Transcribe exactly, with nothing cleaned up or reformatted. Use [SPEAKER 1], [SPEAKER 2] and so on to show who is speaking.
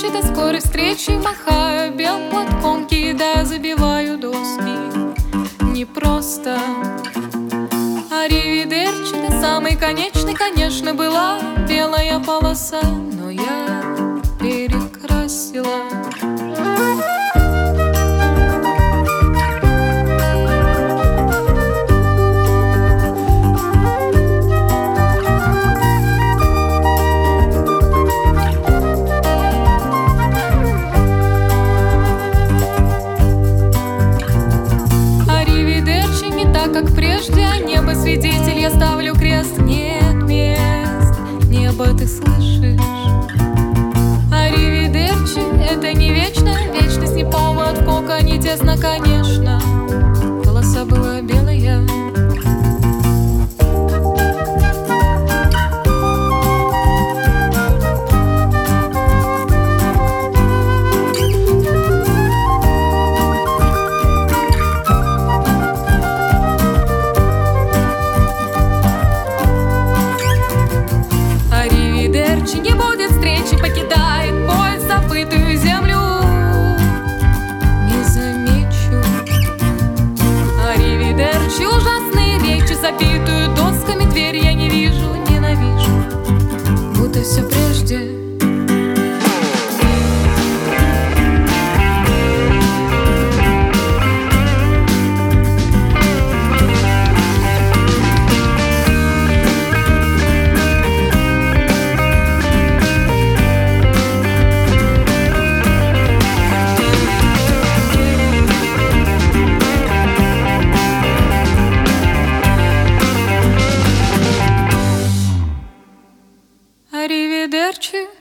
[SPEAKER 1] Аривидерчи, до скорой встречи, махаю белым платком, кидая, забиваю доски. Не просто. Аривидерчи, до самой конечной, конечно, была белая полоса, но я перекрасила. Как прежде, небо свидетель, я ставлю крест. Нет мест, небо, ты слышишь? Аривидерчи, это не вечно, вечность не повод, в коконе тесно, конечно. Полоса была белая. Не будет встречи, покидает поезд забытую землю. Не замечу. Аривидерчи, ужасные речи, забитую досками дверь я не вижу, ненавижу, будто все прежде. Аривидерчи.